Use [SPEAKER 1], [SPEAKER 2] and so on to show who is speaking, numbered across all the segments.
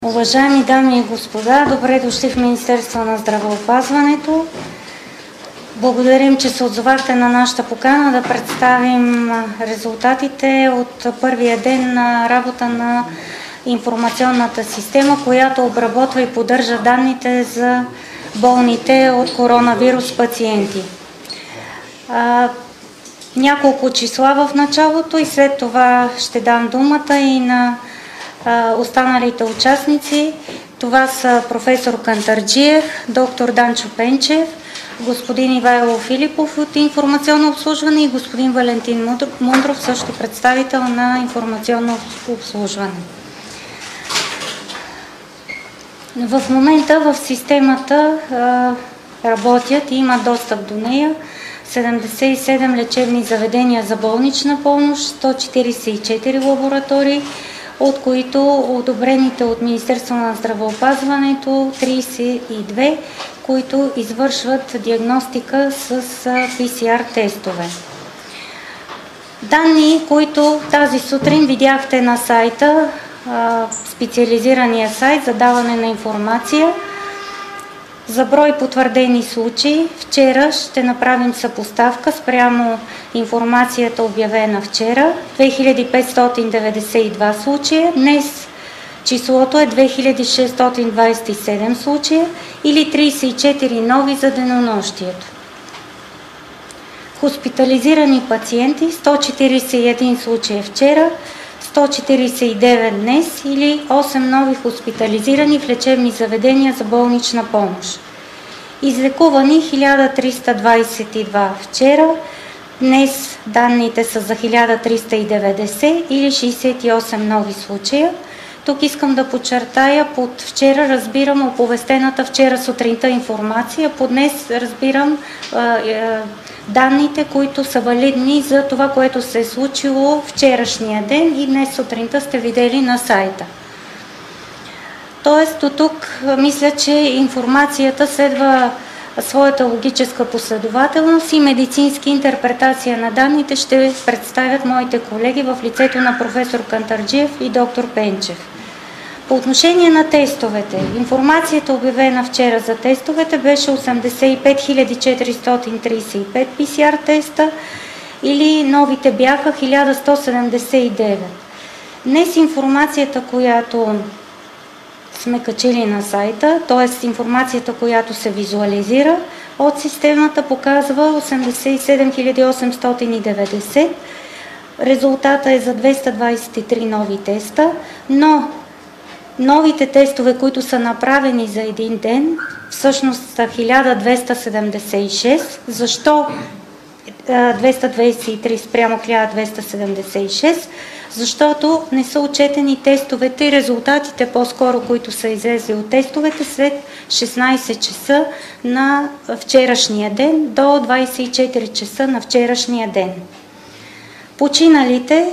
[SPEAKER 1] Уважаеми дами и господа, добре дошли в Министерство на здравеопазването. Благодарим, че се отзовахте на нашата покана да представим резултатите от първия ден на работа на информационната система, която обработва и поддържа данните за болните от коронавирус пациенти. Няколко числа в началото и след това ще дам думата и на останалите участници. Това са професор Кантарджиев, доктор Данчо Пенчев, господин Ивайло Филипов от информационно обслужване и господин Валентин Мундров, също представител на информационно обслужване. В момента в системата работят и имат достъп до нея 77 лечебни заведения за болнична помощ, 144 лаборатории, от които одобрените от Министерство на здравеопазването 32, които извършват диагностика с PCR тестове. Данни, които тази сутрин видяхте на сайта, специализирания сайт за даване на информация. За брой потвърдени случаи, вчера ще направим съпоставка спрямо информацията обявена вчера, 2592 случая, днес числото е 2627 случая или 34 нови за денонощието. Хоспитализирани пациенти 141 случая вчера, 149 днес или 8 нови хоспитализирани в лечебни заведения за болнична помощ. Излекувани 1322 вчера, днес данните са за 1390 или 68 нови случая. Тук искам да подчертая, под вчера разбирам оповестената вчера сутринта информация, под днес разбирам данните, които са валидни за това, което се е случило вчерашния ден и днес сутринта сте видели на сайта. Тоест, до тук мисля, че информацията следва своята логическа последователност и медицински интерпретация на данните ще представят моите колеги в лицето на професор Кантарджиев и доктор Пенчев. По отношение на тестовете, информацията обявена вчера за тестовете беше 85 435 PCR теста или новите бяха 1179. Днес информацията, която сме качили на сайта, т.е. информацията, която се визуализира от системата, показва 87 890. Резултата е за 223 нови теста, но новите тестове, които са направени за един ден, всъщност са 1276. Защо 223 спрямо 1276? Защото не са отчетени тестовете и резултатите по-скоро, които са излезли от тестовете след 16 часа на вчерашния ден до 24 часа на вчерашния ден. Починалите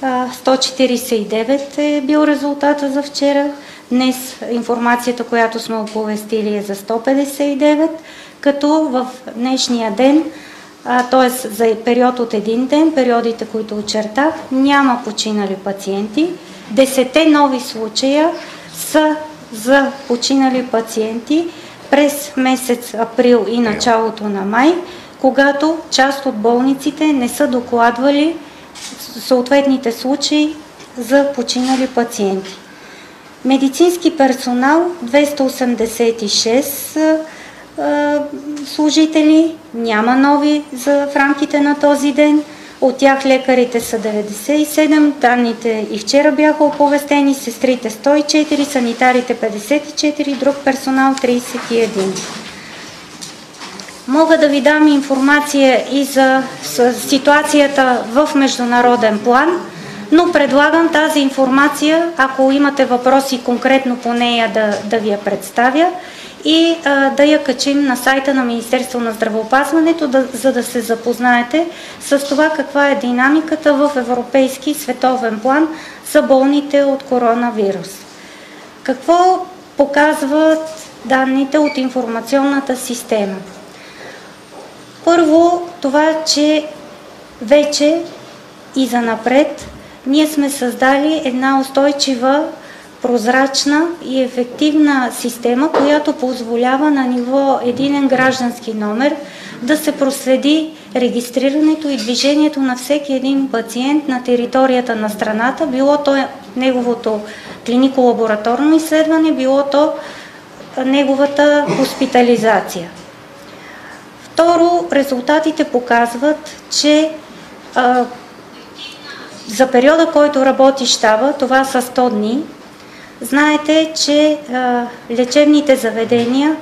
[SPEAKER 1] 149 е бил резултата за вчера. Днес информацията, която сме оповестили е за 159, като в днешния ден, т.е. за период от един ден, периодите, които очертах, няма починали пациенти. 10 нови случая са за починали пациенти през месец април и началото на май, когато част от болниците не са докладвали съответните случаи за починали пациенти. Медицински персонал 286 служители, няма нови в рамките на този ден. От тях лекарите са 97, данните и вчера бяха оповестени, сестрите 104, санитарите 54, друг персонал 31. Мога да ви дам информация и за ситуацията в международен план, но предлагам тази информация, ако имате въпроси конкретно по нея, да ви я представя и да я качим на сайта на Министерство на здравеопазването, за да се запознаете с това каква е динамиката в европейски и световен план за болните от коронавирус. Какво показват данните от информационната система? Първо, това, че вече и занапред ние сме създали една устойчива прозрачна и ефективна система, която позволява на ниво единен граждански номер да се проследи регистрирането и движението на всеки един пациент на територията на страната, било то неговото клинико-лабораторно изследване, било то неговата хоспитализация. Второ, резултатите показват, че за периода, който работи щаба, това са 100 дни, знаете, че лечебните заведения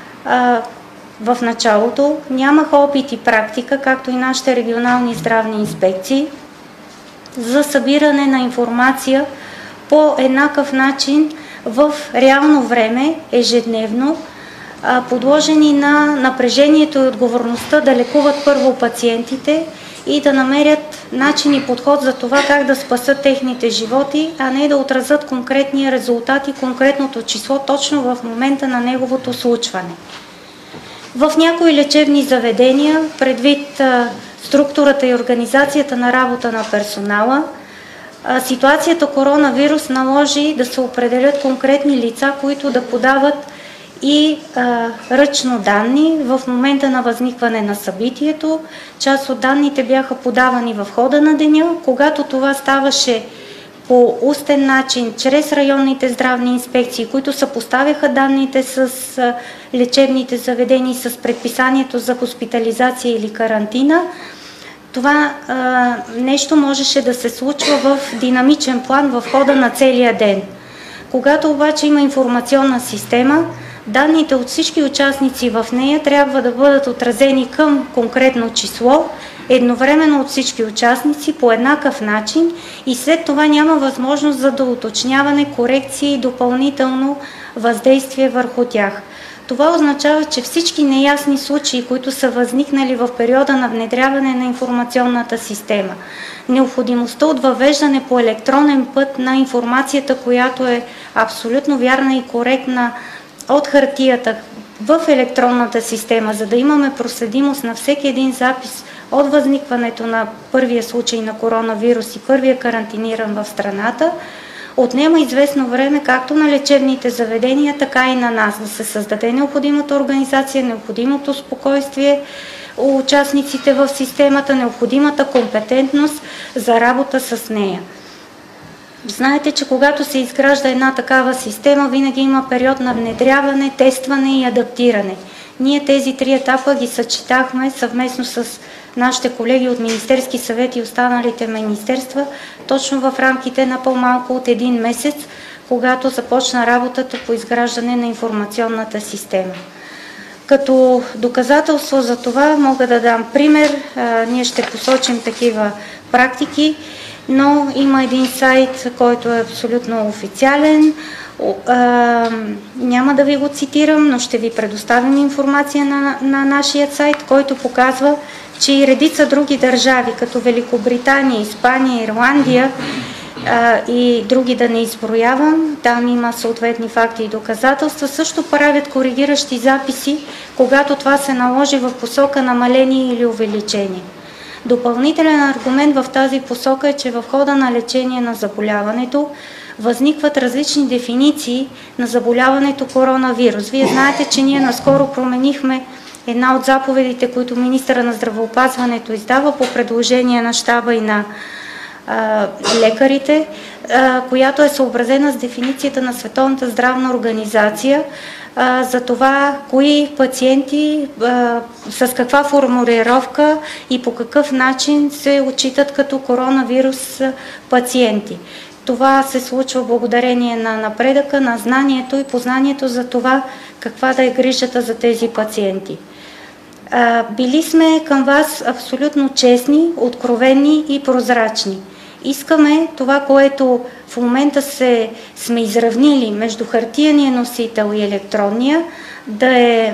[SPEAKER 1] в началото нямаха опит и практика, както и нашите регионални здравни инспекции, за събиране на информация по еднакъв начин в реално време, ежедневно, подложени на напрежението и отговорността да лекуват първо пациентите и да намерят начин и подход за това как да спасат техните животи, а не да отразят конкретния резултат и конкретното число точно в момента на неговото случване. В някои лечебни заведения, предвид структурата и организацията на работа на персонала, ситуацията коронавирус наложи да се определят конкретни лица, които да подават и ръчно данни в момента на възникване на събитието. Част от данните бяха подавани в хода на деня. Когато това ставаше по устен начин, чрез районните здравни инспекции, които съпоставяха данните с лечебните заведения, с предписанието за хоспитализация или карантина, това нещо можеше да се случва в динамичен план в хода на целия ден. Когато обаче има информационна система, данните от всички участници в нея трябва да бъдат отразени към конкретно число, едновременно от всички участници по еднакъв начин и след това няма възможност за доуточняване, корекции и допълнително въздействие върху тях. Това означава, че всички неясни случаи, които са възникнали в периода на внедряване на информационната система, необходимостта от въвеждане по електронен път на информацията, която е абсолютно вярна и коректна от хартията в електронната система, за да имаме проследимост на всеки един запис от възникването на първия случай на коронавирус и първия карантиниран в страната, отнема известно време както на лечебните заведения, така и на нас да се създаде необходимата организация, необходимото спокойствие у участниците в системата, необходимата компетентност за работа с нея. Знаете, че когато се изгражда една такава система, винаги има период на внедряване, тестване и адаптиране. Ние тези 3 етапа ги съчетахме съвместно с нашите колеги от Министерски съвет и останалите министерства, точно в рамките на по-малко от 1 месец, когато започна работата по изграждане на информационната система. Като доказателство за това мога да дам пример, ние ще посочим такива практики, но има един сайт, който е абсолютно официален. Няма да ви го цитирам, но ще ви предоставим информация на нашия сайт, който показва, че и редица други държави, като Великобритания, Испания, Ирландия и други да не изброявам, там има съответни факти и доказателства, също правят коригиращи записи, когато това се наложи в посока намаление или увеличение. Допълнителен аргумент в тази посока е, че в хода на лечение на заболяването възникват различни дефиниции на заболяването коронавирус. Вие знаете, че ние наскоро променихме една от заповедите, които министъра на здравеопазването издава по предложение на щаба и на лекарите, която е съобразена с дефиницията на Световната здравна организация за това кои пациенти с каква формулировка и по какъв начин се отчитат като коронавирус пациенти. Това се случва благодарение на напредъка, на знанието и познанието за това каква да е грижата за тези пациенти. Били сме към вас абсолютно честни, откровени и прозрачни. Искаме това, което в момента сме изравнили между хартияния носител и електронния, да е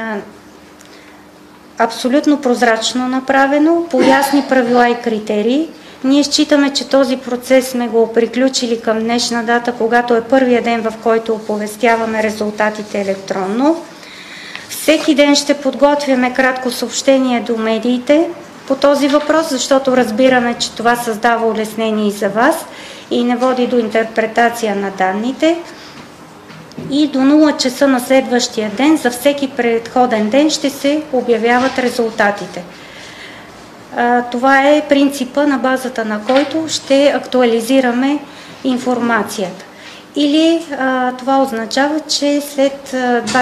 [SPEAKER 1] абсолютно прозрачно направено, по ясни правила и критерии. Ние считаме, че този процес сме го приключили към днешна дата, когато е първия ден, в който оповестяваме резултатите електронно. Всеки ден ще подготвяме кратко съобщение до медиите по този въпрос, защото разбираме, че това създава улеснение и за вас. и не води до интерпретация на данните. И до 0 часа на следващия ден, за всеки предходен ден, ще се обявяват резултатите. Това е принципа, на базата на който ще актуализираме информацията. Или това означава, че след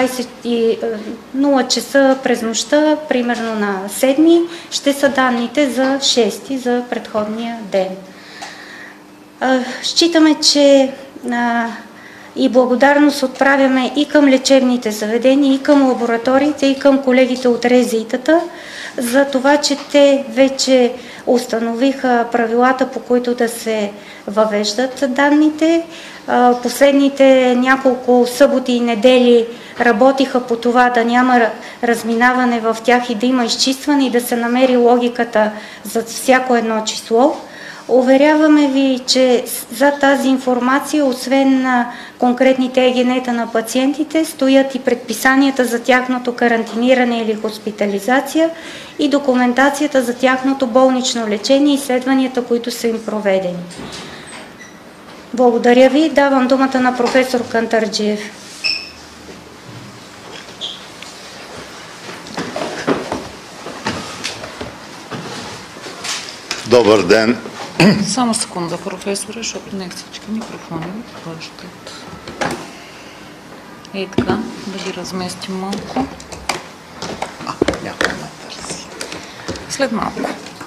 [SPEAKER 1] 0 часа през нощта, примерно на 7, ще са данните за 6, за предходния ден. Считаме, че и благодарност отправяме и към лечебните заведения, и към лабораториите, и към колегите от РЗИ-тата, за това, че те вече установиха правилата, по които да се въвеждат данните. Последните няколко съботи и недели работиха по това да няма разминаване в тях и да има изчистване и да се намери логиката за всяко едно число. Уверяваме ви, че за тази информация, освен на конкретните ЕГН-та на пациентите, стоят и предписанията за тяхното карантиниране или хоспитализация и документацията за тяхното болнично лечение и изследванията, които са им проведени. Благодаря ви. Давам думата на професор Кантарджиев.
[SPEAKER 2] Добър ден.
[SPEAKER 3] Само секунда, професоре, защото не всички микрофони хващат. Ей така, да ги разместим малко.
[SPEAKER 2] Някой ме търси.
[SPEAKER 3] След малко.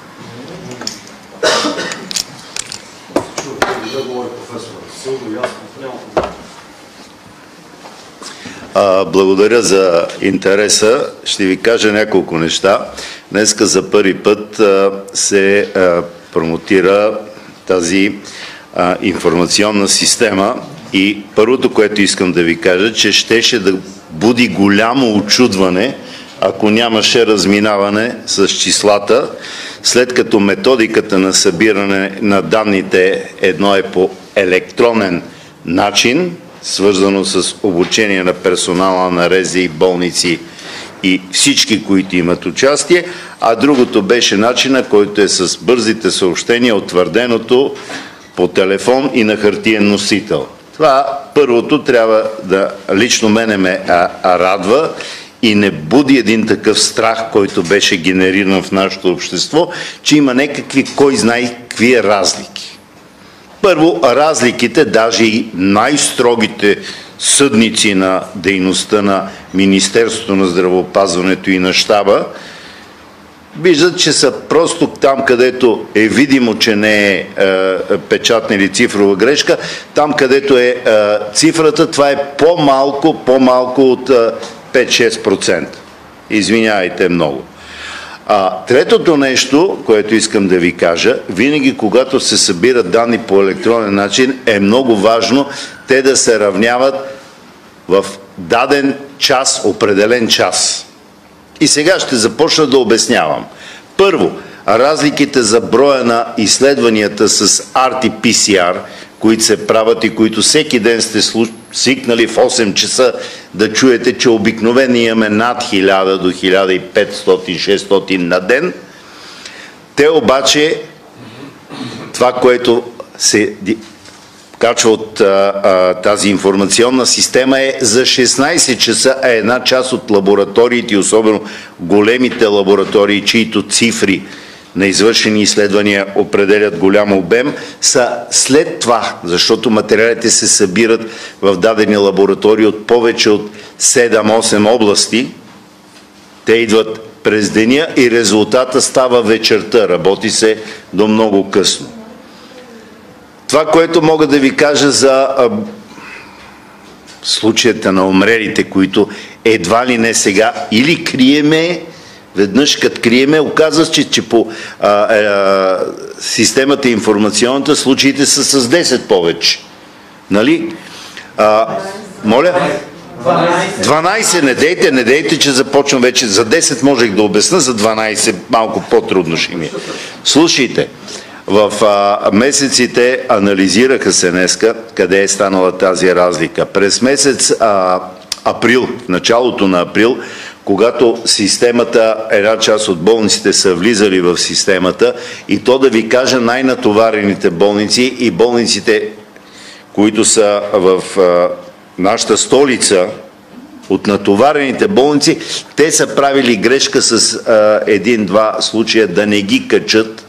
[SPEAKER 2] Благодаря за интереса. Ще ви кажа няколко неща. Днеска за първи път се промотира тази информационна система и първото, което искам да ви кажа, че щеше да буди голямо очудване, ако нямаше разминаване с числата, след като методиката на събиране на данните едно е по електронен начин, свързано с обучение на персонала на РЗИ, болници и всички, които имат участие, а другото беше начина, който е с бързите съобщения, утвърденото по телефон и на хартиен носител. Това първото трябва да лично мене ме радва и не буди един такъв страх, който беше генериран в нашето общество, че има някакви, кой знае какви разлики. Първо, разликите, даже и най-строгите съдници на дейността на Министерството на здравеопазването и на щаба, виждат, че са просто там, където е видимо, че не е печатна или цифрова грешка, там, където е цифрата, това е по-малко от 5-6%. Извинявайте много. Третото нещо, което искам да ви кажа, винаги когато се събират данни по електронен начин, е много важно те да се равняват в даден час, определен час. И сега ще започна да обяснявам. Първо, разликите за броя на изследванията с RT-PCR, които се правят и които всеки ден сте свикнали в 8 часа да чуете, че обикновено имаме над 1000 до 1500-600 на ден. Те обаче, това, което се качва от тази информационна система е за 16 часа, а една част от лабораториите, особено големите лаборатории, чието цифри на извършени изследвания определят голям обем, са след това, защото материалите се събират в дадени лаборатории от повече от 7-8 области. Те идват през деня и резултата става вечерта. Работи се до много късно. Това, което мога да ви кажа за случаята на умрелите, които едва ли не сега или криеме, веднъж като криеме, оказва се, че по системата информационната случаите са с 10 повече. Нали? Моля? 12. Не дейте, че започвам вече. За 10 можех да обясна, за 12 малко по-трудно ще ми. Слушайте, в месеците анализираха се днеска къде е станала тази разлика. През месец април, в началото на април, когато системата, една част от болниците са влизали в системата, и то да ви кажа най-натоварените болници и болниците, които са в нашата столица, от натоварените болници, те са правили грешка с един-два случая да не ги качат,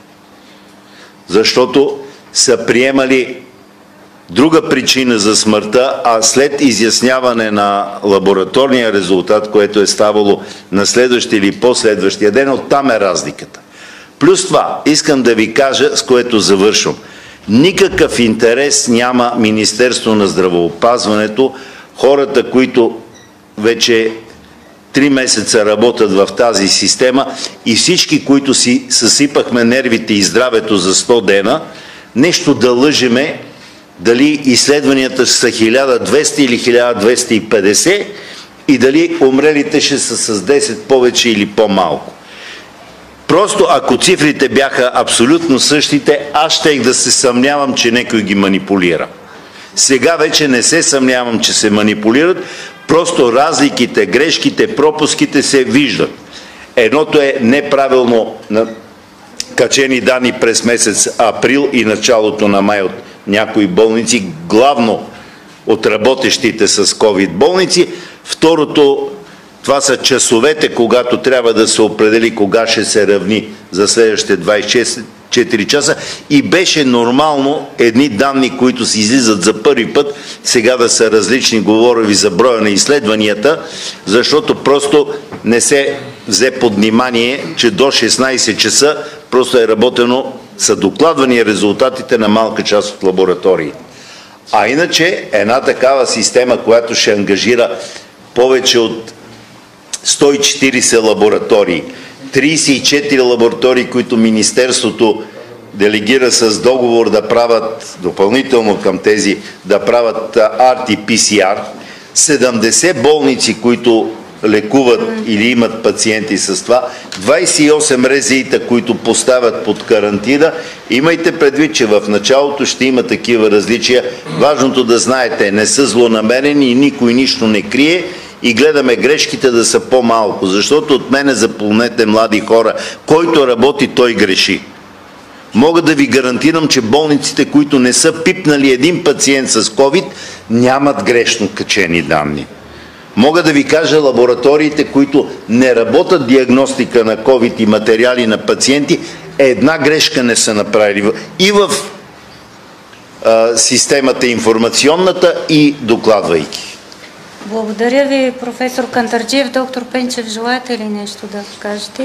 [SPEAKER 2] защото са приемали друга причина за смъртта, а след изясняване на лабораторния резултат, което е ставало на следващия или последващия ден, оттам е разликата. Плюс това, искам да ви кажа, с което завършвам. Никакъв интерес няма Министерство на здравеопазването, хората, които вече 3 месеца работят в тази система и всички, които си съсипахме нервите и здравето за 100 дена, нещо да лъжеме, дали изследванията са 1200 или 1250 и дали умрелите ще са с 10 повече или по-малко. Просто ако цифрите бяха абсолютно същите, аз щех да се съмнявам, че някой ги манипулира. Сега вече не се съмнявам, че се манипулират, просто разликите, грешките, пропуските се виждат. Едното е неправилно качени данни през месец април и началото на май от някои болници, главно от работещите с COVID болници. Второто, това са часовете, когато трябва да се определи кога ще се равни за следващите 24 часа, и беше нормално едни данни, които се излизат за първи път, сега да са различни, говоря ви за броя на изследванията, защото просто не се взе под внимание, че до 16 часа просто е работено, са докладвани резултатите на малка част от лаборатории. А иначе една такава система, която ще ангажира повече от 140 лаборатории, 34 лаборатории, които Министерството делегира с договор да правят допълнително към тези, да правят RT-PCR, 70 болници, които лекуват или имат пациенти с това, 28 РЗИ-та, които поставят под карантина. Имайте предвид, че в началото ще има такива различия. Важното да знаете, не са злонамерени и никой нищо не крие, и гледаме грешките да са по-малко, защото от мене запомнете, млади хора, който работи, той греши. Мога да ви гарантирам, че болниците, които не са пипнали един пациент с COVID, нямат грешно качени данни. Мога да ви кажа, лабораториите, които не работят диагностика на COVID и материали на пациенти, една грешка не са направили. И в системата информационната, и докладвайки.
[SPEAKER 1] Благодаря ви, професор Кантарджиев. Доктор Пенчев, желаете ли нещо да кажете?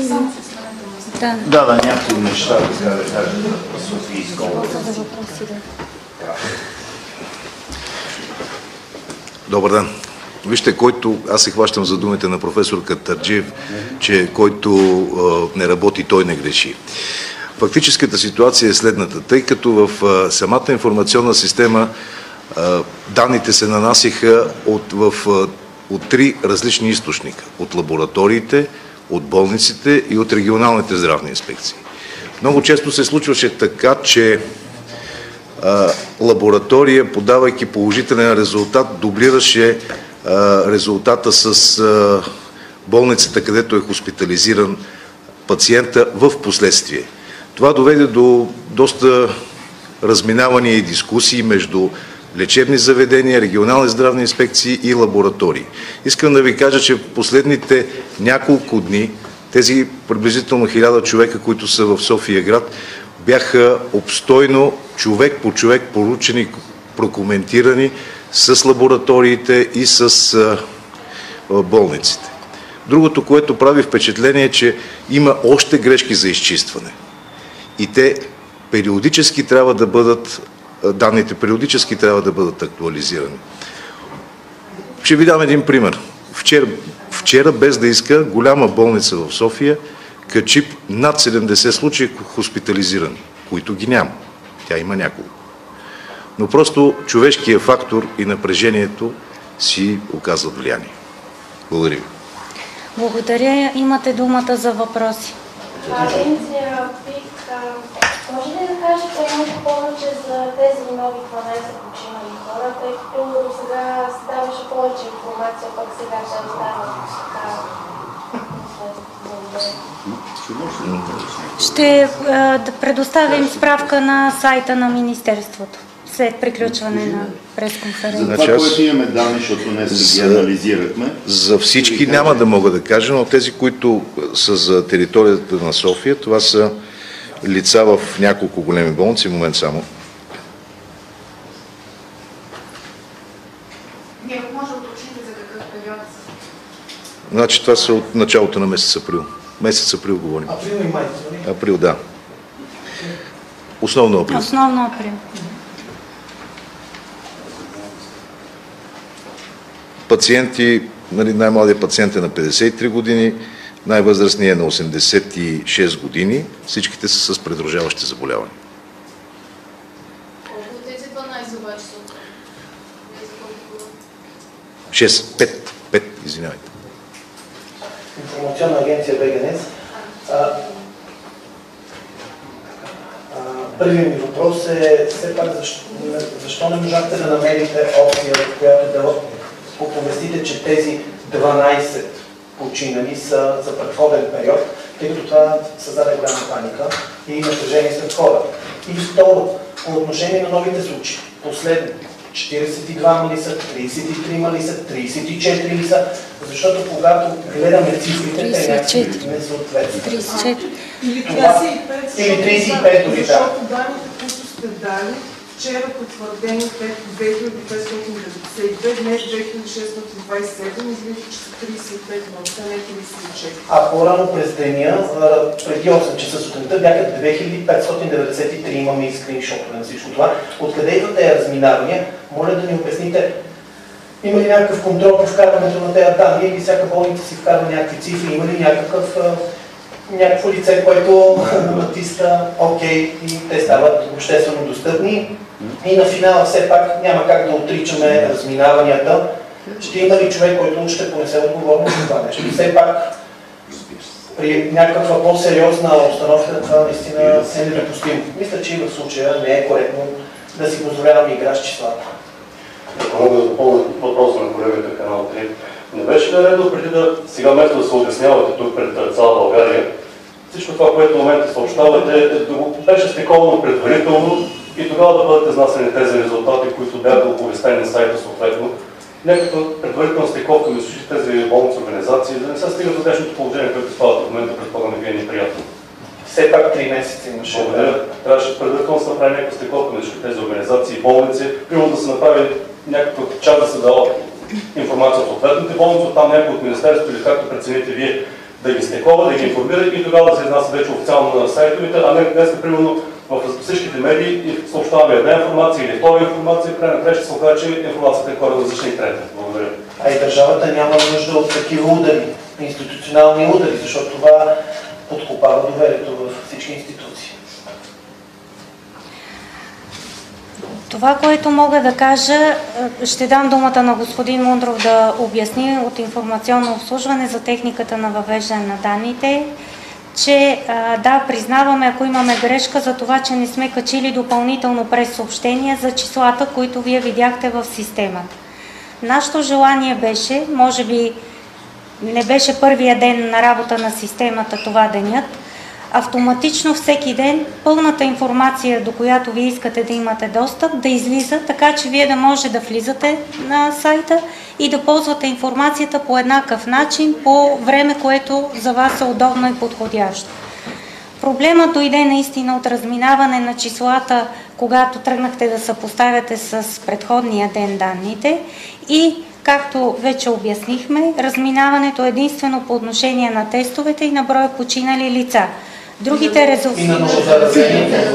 [SPEAKER 2] Да, някои неща да кажа.
[SPEAKER 4] Добър ден. Вижте, аз се хващам за думите на професор Кантарджиев, че който не работи, той не греши. Фактическата ситуация е следната. Тъй като в самата информационна система данните се нанасиха от 3 различни източника. От лабораториите, от болниците и от регионалните здравни инспекции. Много често се случваше така, че лаборатория, подавайки положителен резултат, дублираше резултата с болницата, където е хоспитализиран пациента в последствие. Това доведе до доста разминавания и дискусии между лечебни заведения, регионални здравни инспекции и лаборатории. Искам да ви кажа, че в последните няколко дни тези приблизително 1000 човека, които са в София град, бяха обстойно, човек по човек, поручени, прокоментирани с лабораториите и с болниците. Другото, което прави впечатление, е, че има още грешки за изчистване. И те периодически трябва да бъдат, данните периодически трябва да бъдат актуализирани. Ще ви дам един пример. Вчера, без да иска, голяма болница в София качи над 70 случаи хоспитализирани, които ги няма. Тя има няколко. Но просто човешкият фактор и напрежението си оказват влияние. Благодаря ви.
[SPEAKER 1] Благодаря. Имате думата за въпроси.
[SPEAKER 5] Може ли да кажете нещо повече за тези нови 12 починали хора, тъй като до сега ставаше повече информация, пък сега ще става
[SPEAKER 1] Ще да предоставим справка на сайта на Министерството след приключване на пресконференция.
[SPEAKER 2] За това, което имаме данни, защото днес ги анализирахме.
[SPEAKER 4] За всички няма да мога да кажа, но тези, които са за територията на София, това са лица в няколко големи болници, в момент само.
[SPEAKER 6] Вие може да уточните за какъв период?
[SPEAKER 4] Значи това са от началото на месец април. Месец април говорим.
[SPEAKER 7] Април и май, нали?
[SPEAKER 4] Април, да. Основно април.
[SPEAKER 1] Основно април.
[SPEAKER 4] Пациенти, нали, най-младият пациент е на 53 години, най-възрастният е на 86 години. Всичките са с придружаващи заболявания.
[SPEAKER 6] Колко от тези 12 обаче са?
[SPEAKER 4] 5, извинявайте.
[SPEAKER 7] Информационна агенция БГНС. Първият ми въпрос е все пак защо не можахте да намерите опция, в която да оповестите, че тези 12 починали са за предходен период, тъй като това създаде голяма паника и напрежение сред хора. И второ, по отношение на новите случаи, последно, 42 ли са, 33 ли са, 34 ли са, защото когато гледаме цифрите, те някакви не съответстват.
[SPEAKER 1] 34.
[SPEAKER 8] Или 35,
[SPEAKER 7] Или 35 дори, да.
[SPEAKER 8] Защото данните, които сте дали, вчера потвърдени 2592, днес 2627, излиза, че са 35 нощта, не 34.
[SPEAKER 7] А по-рано през деня, преди 8 часа сутринта, бяха 2593, имаме и скриншотове на всичко това. Откъде идват тези разминавания? Моля да ни обясните, има ли някакъв контрол по вкарването на тези данни или всяка болница си вкарва някакви цифри, има ли някакво лице, което натиска ОК и те стават обществено достъпни. И на финала все пак няма как да отричаме разминаванията. Ще има ли човек, който ще понесе отговорност за това нещо? И все пак при някаква по-сериозна обстановка това наистина е недопустимо. Мисля, че и в случая не е коректно да си позволяваме игра с числата.
[SPEAKER 9] Ако мога да допълня въпроса на колегата Канал 3, не беше ли редно преди да сега вместо да се обяснявате тук пред цяла България, всичко това, което в момента съобщавате, беше стиковано предварително и тогава да бъдат изнасени тези резултати, които бяха оповестени на сайта съответно. Някаква предварителна стиковка между тези болници организации, да не се стига до днешното положение, което става в момента, предполагам, ви е неприятно.
[SPEAKER 7] Все пак 3 месеца имаше.
[SPEAKER 9] Благодаря. Трябваше предварително да се направи някаква стиковка между тези организации и болници, примерно да се направи някакъв чат да се дава информация от съответните болници, оттам някой от министерството или както прецените вие да ги стекова, да ги информира и тогава да се изнася вече официално на сайтовете, а не днес, примерно, в всичките медии съобщаваме една информация или втора информация, и край ще се окаже, че информацията е по-различна и трета. Благодаря.
[SPEAKER 7] А и държавата няма нужда от такива удари, институционални удари, защото това подкопава доверието в всички институции.
[SPEAKER 1] Това, което мога да кажа, ще дам думата на господин Мундров да обясни от информационно обслужване за техниката на въвеждане на данните, че да, признаваме, ако имаме грешка за това, че не сме качили допълнително прессъобщения за числата, които вие видяхте в системата. Нашето желание беше, може би не беше първия ден на работа на системата това денят, автоматично всеки ден пълната информация, до която вие искате да имате достъп, да излиза, така че вие да може да влизате на сайта и да ползвате информацията по еднакъв начин, по време, което за вас е удобно и подходящо. Проблемът дойде наистина от разминаване на числата, когато тръгнахте да съпоставяте с предходния ден данните и, както вече обяснихме, разминаването е единствено по отношение на тестовете и на броя починали лица. Другите резултати...
[SPEAKER 7] И на новозаразените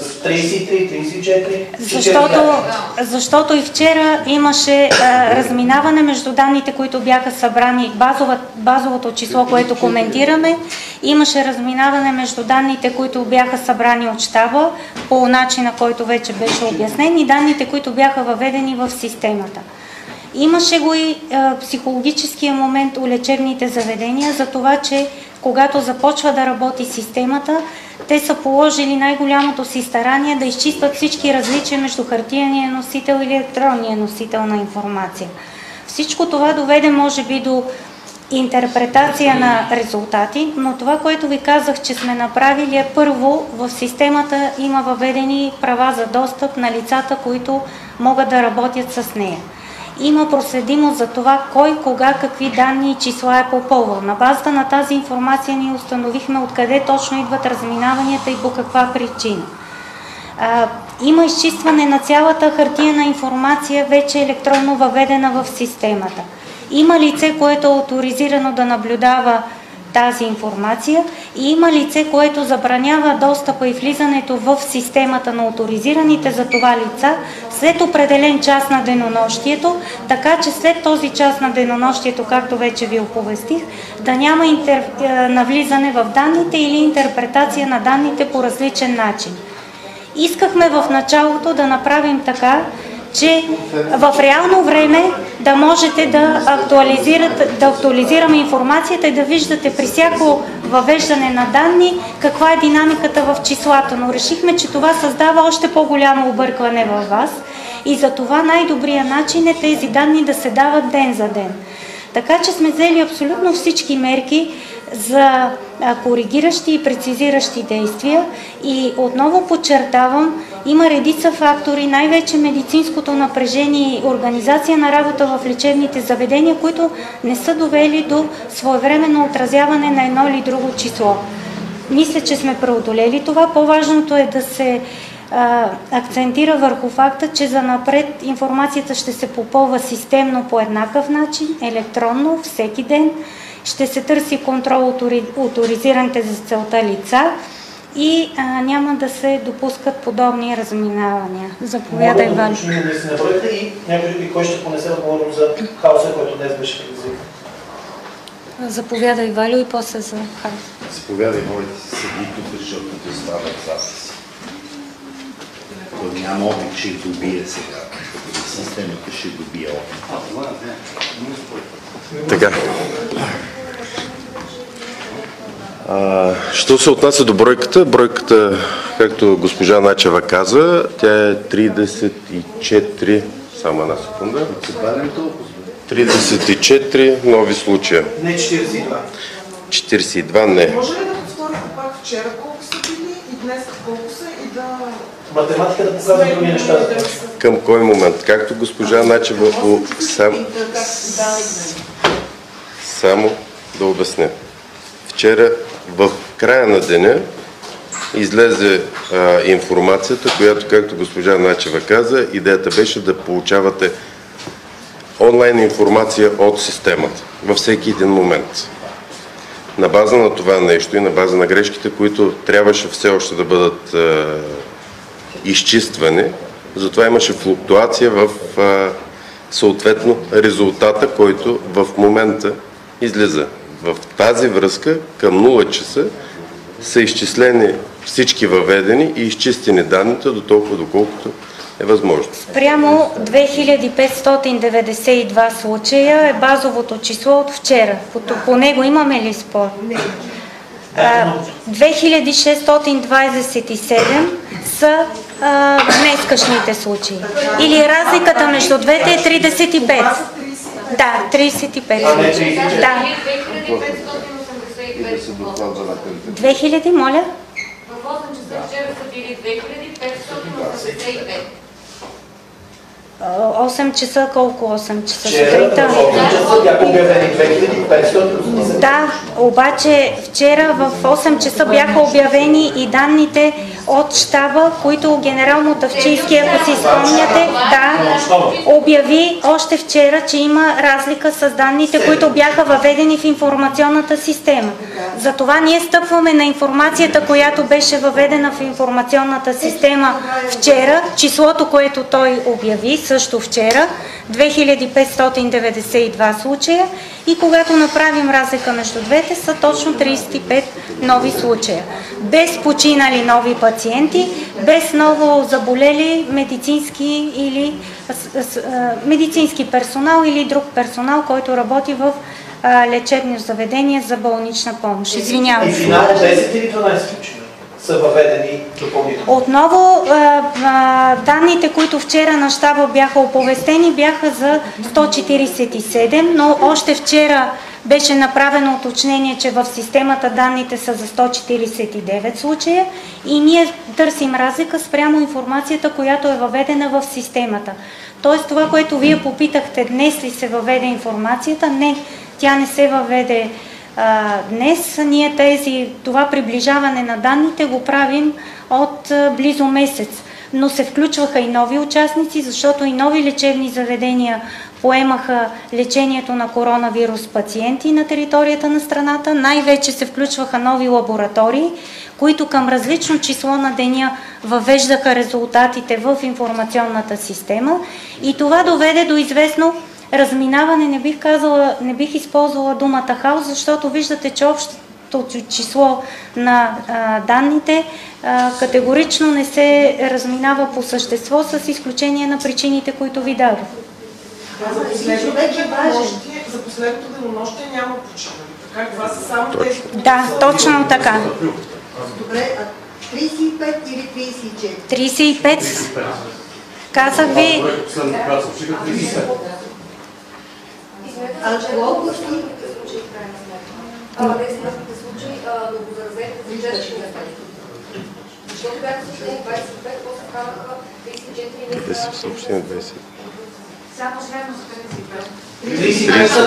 [SPEAKER 7] 33, 34...
[SPEAKER 1] Защото и вчера имаше разминаване между данните, които бяха събрани, базовото число, което коментираме, имаше разминаване между данните, които бяха събрани от щаба, по начина, който вече беше обяснен, и данните, които бяха въведени в системата. Имаше го и психологическия момент у лечебните заведения за това, че когато започва да работи системата, те са положили най-голямото си старание да изчистват всички различия между хартияния носител или електронния носител на информация. Всичко това доведе, може би, до интерпретация на резултати, но това, което ви казах, че сме направили е първо, в системата има въведени права за достъп на лицата, които могат да работят с нея. Има проследимост за това кой, кога, какви данни и числа е попълвал. На базата на тази информация ние установихме откъде точно идват разминаванията и по каква причина. Има изчистване на цялата хартиена информация, вече електронно въведена в системата. Има лице, което е авторизирано да наблюдава тази информация и има лице, което забранява достъпа и влизането в системата на авторизираните за това лица след определен час на денонощието, така че след този час на денонощието, както вече ви оповестих, да няма навлизане в данните или интерпретация на данните по различен начин. Искахме в началото да направим така, че в реално време да можете да актуализираме информацията и да виждате при всяко въвеждане на данни каква е динамиката в числата. Но решихме, че това създава още по-голямо объркване във вас и за това най-добрият начин е тези данни да се дават ден за ден. Така че сме взели абсолютно всички мерки за коригиращи и прецизиращи действия и отново подчертавам, има редица фактори, най-вече медицинското напрежение и организация на работа в лечебните заведения, които не са довели до своевременно отразяване на едно или друго число. Мисля, че сме преодолели това. По-важното е да се акцентира върху факта, че занапред информацията ще се попълва системно по еднакъв начин, електронно, всеки ден. Ще се търси контрол от оторизираните за целта лица и няма да се допускат подобни разминавания. Заповядай, Валю.
[SPEAKER 7] И някой кой ще понесе отговорност за хаоса, който днес беше предизвикан?
[SPEAKER 1] Заповядай, Валю, и после за хаос.
[SPEAKER 2] Заповядай, моите се седи тук, защото да стават записи. Той няма опит, ще добие сега. Системата ще добие опит.
[SPEAKER 10] Така. Що се отнася до бройката, както госпожа Начева каза, тя е 34, само една секунда, 34 нови случая.
[SPEAKER 7] Не 42.
[SPEAKER 10] 42 не.
[SPEAKER 8] Може ли да повторите пак вчера колко са били и днес колко са и да...
[SPEAKER 7] Математиката показва други неща.
[SPEAKER 10] Към кой момент? Както госпожа Начева... Само да обясня. Вчера в края на деня излезе информацията, която, както госпожа Начева каза, идеята беше да получавате онлайн информация от системата във всеки един момент. На база на това нещо и на база на грешките, които трябваше все още да бъдат изчиствани, затова имаше флуктуация в съответно резултата, който в момента излиза. В тази връзка към 0 часа са изчислени всички въведени и изчистени данните до толкова, доколкото е възможно.
[SPEAKER 1] Прямо 2592 случая е базовото число от вчера. По него имаме ли спор? 2627 са днескашните случаи. Или разликата между двете е 35. Да, 35. Да. 2000, моля?
[SPEAKER 6] В 8 часа вчера са били 2585.
[SPEAKER 1] 8 часа, колко 8 часа?
[SPEAKER 7] Вчера в 8 часа бяха обявени 2500.
[SPEAKER 1] Да, обаче вчера в 8 часа бяха обявени и данните от щаба, които генерал Мутафчийски, ако си спомняте, обяви още вчера, че има разлика с данните, които бяха въведени в информационната система. Затова ние стъпваме на информацията, която беше въведена в информационната система вчера, числото, което той обяви също вчера, 2592 случая, и когато направим разлика между двете, са точно 35 нови случая. Без починали нови пациенти, без ново заболели медицински персонал или друг персонал, който работи в лечебни заведения за болнична помощ. Извинявам се.
[SPEAKER 7] И финално 10 или 12 случая са въведени допълнително?
[SPEAKER 1] Отново данните, които вчера на щаба бяха оповестени, бяха за 147, но още вчера беше направено уточнение, че в системата данните са за 149 случая и ние търсим разлика спрямо информацията, която е въведена в системата. Тоест това, което вие попитахте, днес ли се въведе информацията? Не, тя не се въведе днес. Ние това приближаване на данните го правим от близо месец. Но се включваха и нови участници, защото и нови лечебни заведения поемаха лечението на коронавирус пациенти на територията на страната. Най-вече се включваха нови лаборатории, които към различно число на деня въвеждаха резултатите в информационната система и това доведе до известно разминаване. Не бих използвала думата хаос, защото виждате, че общото число на данните категорично не се разминава по същество, с изключение на причините, които ви дадох.
[SPEAKER 8] За последното денонощие няма почиване. Така, това са само тези...
[SPEAKER 1] Да, точно така.
[SPEAKER 11] Добре, 35 или 34?
[SPEAKER 1] 35. Казах ви...
[SPEAKER 11] А колко ще...
[SPEAKER 6] Смъртните случаи новозаразените за тежки методи. Защото бяха съобщени 25, после станаха 34
[SPEAKER 10] Те са съобщени 20.
[SPEAKER 6] Само средно за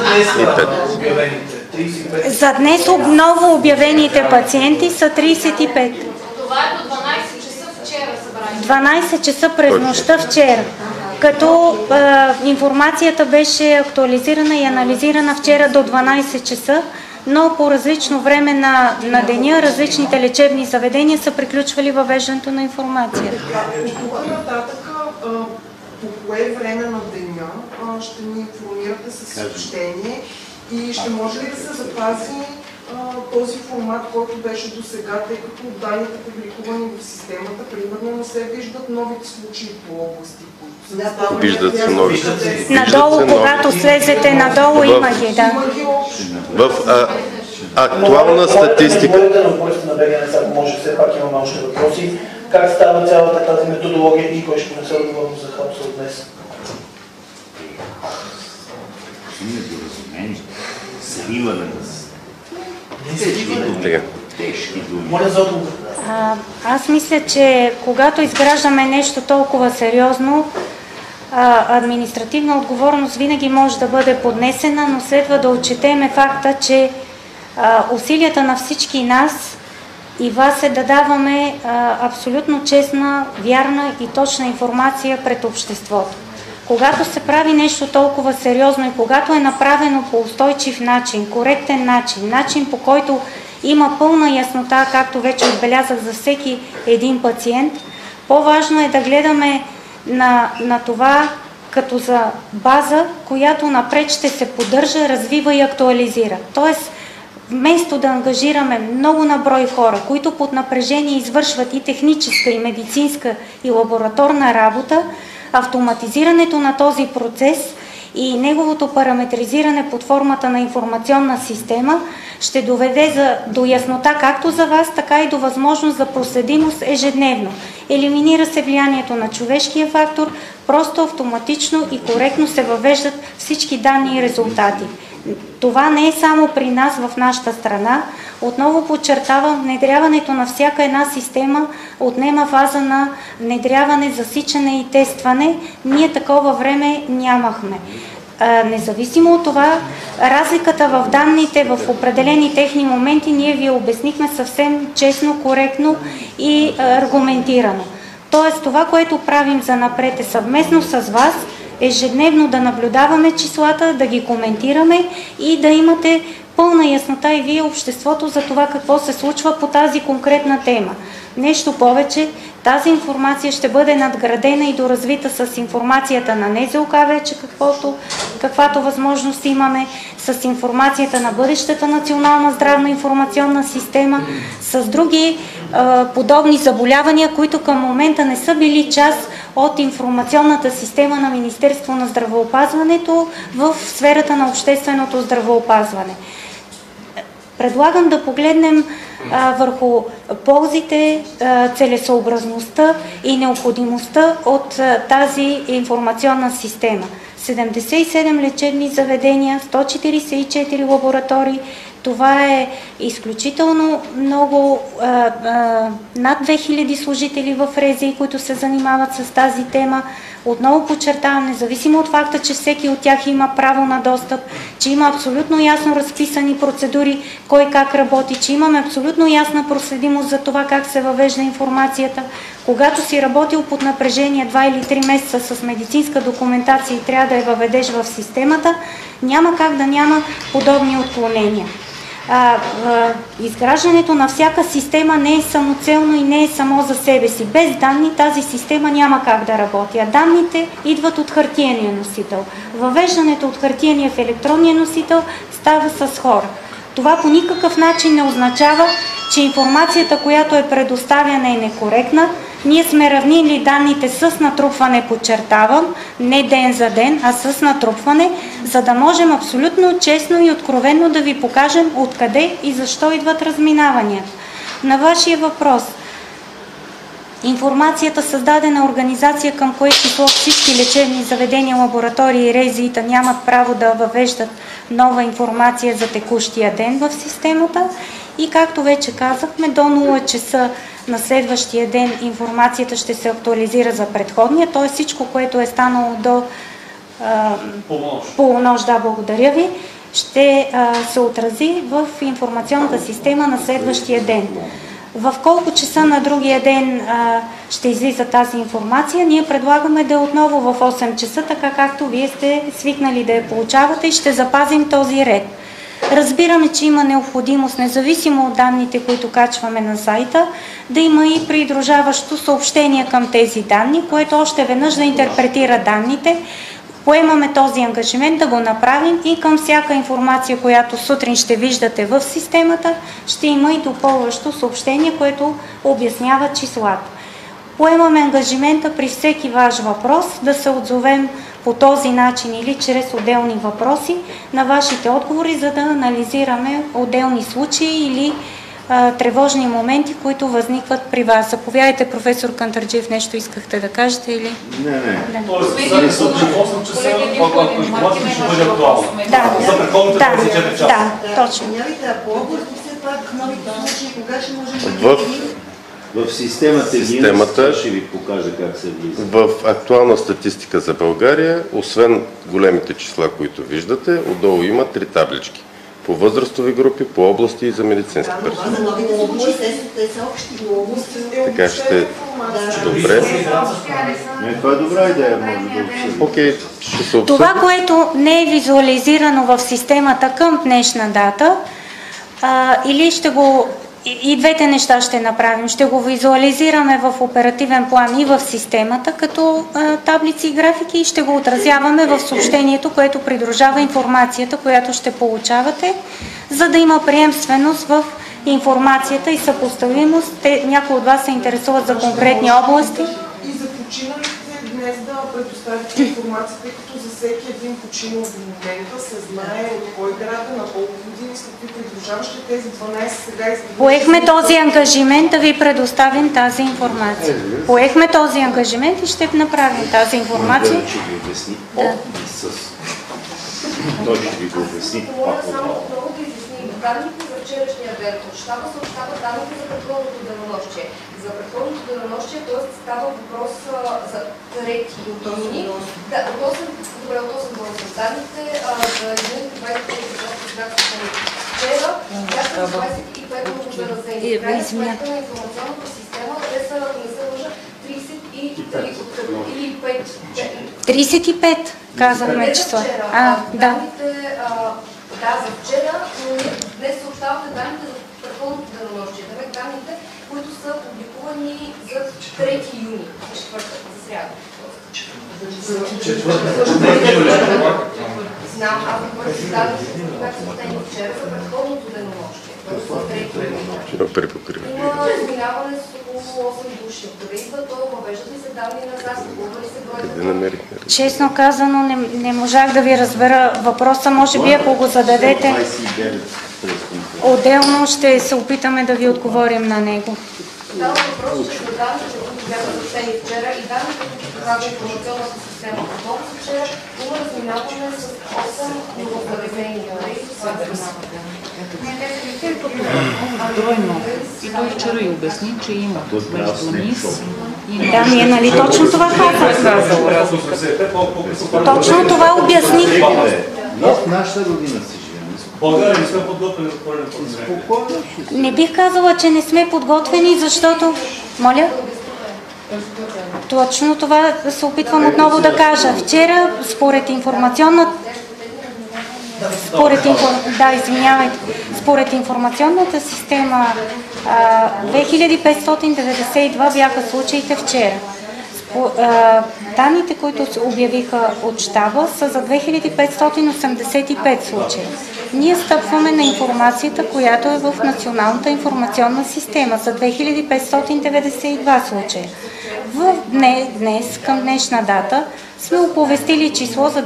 [SPEAKER 7] 35.
[SPEAKER 1] За днес ново обявените пациенти са 35.
[SPEAKER 6] Това е до 12 часа вчера събрание.
[SPEAKER 1] 12 часа през нощта вчера. Като информацията беше актуализирана и анализирана вчера до 12 часа, но по различно време на деня различните лечебни заведения са приключвали въвеждането на информация.
[SPEAKER 8] Тук нататък, по кое време на деня ще ни информирате със съобщение и ще може ли да се запази този формат, който беше до сега, тъй като данните публикувани в системата, примерно не се виждат новите случаи по области, които са
[SPEAKER 10] Виждат се нови.
[SPEAKER 1] Надолу, когато слезете надолу, има ги, да.
[SPEAKER 10] В актуална статистика.
[SPEAKER 7] Можете да отговорите на БГНС, ако може, все пак имаме още въпроси. Как става цялата тази методология и кой ще понесе отговорност за хаоса от днес?
[SPEAKER 2] Недоразумение, сливане на
[SPEAKER 7] Моля за отговор.
[SPEAKER 1] Аз мисля, че когато изграждаме нещо толкова сериозно, административна отговорност винаги може да бъде поднесена, но следва да отчетеме факта, че усилията на всички нас и вас е да даваме абсолютно честна, вярна и точна информация пред обществото. Когато се прави нещо толкова сериозно и когато е направено по устойчив начин, коректен начин по който има пълна яснота, както вече отбелязах, за всеки един пациент, по-важно е да гледаме на това като за база, която напред ще се поддържа, развива и актуализира. Тоест, вместо да ангажираме много наброй хора, които под напрежение извършват и техническа, и медицинска, и лабораторна работа, автоматизирането на този процес и неговото параметризиране под формата на информационна система ще доведе до яснота както за вас, така и до възможност за проследимост ежедневно. Елиминира се влиянието на човешкия фактор, просто автоматично и коректно се въвеждат всички данни и резултати. Това не е само при нас в нашата страна. Отново подчертавам, внедряването на всяка една система отнема фаза на внедряване, засичане и тестване. Ние такова време нямахме. Независимо от това, разликата в данните в определени техни моменти ние ви обяснихме съвсем честно, коректно и аргументирано. Тоест това, което правим за напред е съвместно с вас, ежедневно да наблюдаваме числата, да ги коментираме и да имате пълна яснота и вие, обществото, за това какво се случва по тази конкретна тема. Нещо повече, тази информация ще бъде надградена и доразвита с информацията на НЗОК вече, каквато възможност имаме, с информацията на бъдещата национална здравна информационна система, с други подобни заболявания, които към момента не са били част от информационната система на Министерство на здравеопазването в сферата на общественото здравеопазване. Предлагам да погледнем върху ползите, целесъобразността и необходимостта от тази информационна система. 77 лечебни заведения, 144 лаборатории. Това е изключително много, над 2000 служители в РЗИ, които се занимават с тази тема. Отново подчертавам, независимо от факта, че всеки от тях има право на достъп, че има абсолютно ясно разписани процедури, кой как работи, че имаме абсолютно ясна проследимост за това как се въвежда информацията. Когато си работил под напрежение 2 или 3 месеца с медицинска документация и трябва да я въведеш в системата, няма как да няма подобни отклонения. Изграждането на всяка система не е самоцелно и не е само за себе си. Без данни тази система няма как да работи, а данните идват от хартиения носител. Въвеждането от хартиения в електронния носител става с хора. Това по никакъв начин не означава, че информацията, която е предоставяна, е некоректна. Ние сме равнили данните с натрупване, подчертавам, не ден за ден, а с натрупване, за да можем абсолютно честно и откровенно да ви покажем откъде и защо идват разминаванията. На вашия въпрос, информацията, създадена организация, към кое число всички лечебни заведения, лаборатории и РЗИ-та нямат право да въвеждат нова информация за текущия ден в системата. И както вече казахме, до 0 часа на следващия ден информацията ще се актуализира за предходния, т.е. всичко, което е станало до полунощ, да, благодаря ви, ще се отрази в информационната система на следващия ден. В колко часа на другия ден ще излиза тази информация? Ние предлагаме да е отново в 8 часа, така както вие сте свикнали да я получавате и ще запазим този ред. Разбираме, че има необходимост, независимо от данните, които качваме на сайта, да има и придружаващо съобщение към тези данни, което още веднъж да интерпретира данните. Поемаме този ангажимент да го направим и към всяка информация, която сутрин ще виждате в системата, ще има и допълващо съобщение, което обяснява числата. Поемаме ангажимента при всеки ваш въпрос да се отзовем по този начин или чрез отделни въпроси на вашите отговори, за да анализираме отделни случаи или тревожни моменти, които възникват при вас. Заповядайте, професор Кантарджиев, нещо искахте да кажете или?
[SPEAKER 9] Не. Тоест, за 8 часа, ако информацията ще бъде актуална. За предходните 24 часа.
[SPEAKER 1] Да, точно.
[SPEAKER 11] Ако области все пак новите случаи, кога ще можем да видим?
[SPEAKER 2] В системата ще ви покажа как се влиза.
[SPEAKER 10] В актуална статистика за България, освен големите числа, които виждате, отдолу има 3 таблички. По възрастови групи, по области и за медицински персонал.
[SPEAKER 11] За новите случаи, те са общи области.
[SPEAKER 10] Така ще... Добре.
[SPEAKER 2] Това е добра идея, може да обсъдим.
[SPEAKER 10] Окей, ще се обсъди.
[SPEAKER 1] Това, което не е визуализирано в системата към днешна дата, или ще го... И двете неща ще направим. Ще го визуализираме в оперативен план и в системата, като таблици и графики, и ще го отразяваме в съобщението, което придружава информацията, която ще получавате, за да има приемственост в информацията и съпоставимост. Някои от вас се интересуват за конкретни области.
[SPEAKER 8] И за починалите днес да предоставите информация, тъй като за всеки един починал до момента се знае от кой град, на колко години, с какви придружаващи тези 12 сега изглеждат.
[SPEAKER 1] Поехме този ангажимент да ви предоставим тази информация. Поехме този ангажимент и ще направим тази информация.
[SPEAKER 2] Той ще ви обясни по-с. Той ще ви го обясни по-подробно.
[SPEAKER 6] Данните за вчерашния ден от щаба съобщават данните за предходното денонощие. За предходното денонощие, т.е. става въпрос за трети юни. Да, от 8 до 8 данните за едините 25 вчера бяха 25 новозаразени. Крайна сметка на информационната система, те са, не се лъжа, 33 или 5.
[SPEAKER 1] 35, казахме число.
[SPEAKER 6] Данните, да, за вчера, но днес съобщавате данните за предходното денонощие. Данните, които са публикувани за 3 юни, четвъртък, за сряда. Знам, аз говоря за данните, които бяха съобщени вчера за предходното денонощие. Има разминаване с около 8 души. Откъде идва то? Въвеждат ли се данни назад? Купува ли се брой?
[SPEAKER 1] Честно казано, не можах да ви разбера въпроса. Може би, ако го зададете отделно, ще се опитаме да ви отговорим на него.
[SPEAKER 6] Става въпрос, че данните, които бяха съобщени вчера и данните, които показва информационната система в ДОКС вчера, има разминаване с 8 новозаразени.
[SPEAKER 3] Тройно. И той вчера и обясни, че има между НИС и...
[SPEAKER 1] Да, ние нали точно това казах. Точно това обясних.
[SPEAKER 2] В нашата година си живем.
[SPEAKER 9] България не сме подготвени за пълен процес.
[SPEAKER 1] Не бих казала, че не сме подготвени, защото... Моля? Точно това се опитвам отново да кажа. Вчера, според информационната... Според информационната система 2592 бяха случаите вчера. Данните, които се обявиха от щаба, са за 2585 случая. Ние стъпваме на информацията, която е в Националната информационна система за 2592 случая. Днес, към днешна дата, сме оповестили число за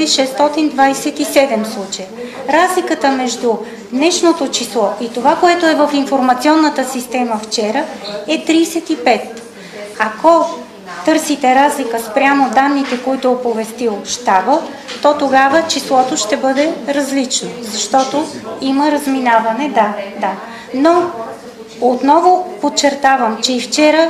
[SPEAKER 1] 2627 случая. Разликата между днешното число и това, което е в информационната система вчера, е 35. Ако търсите разлика спрямо данните, които е оповестил щаба, то тогава числото ще бъде различно, защото има разминаване, да. Но отново подчертавам, че и вчера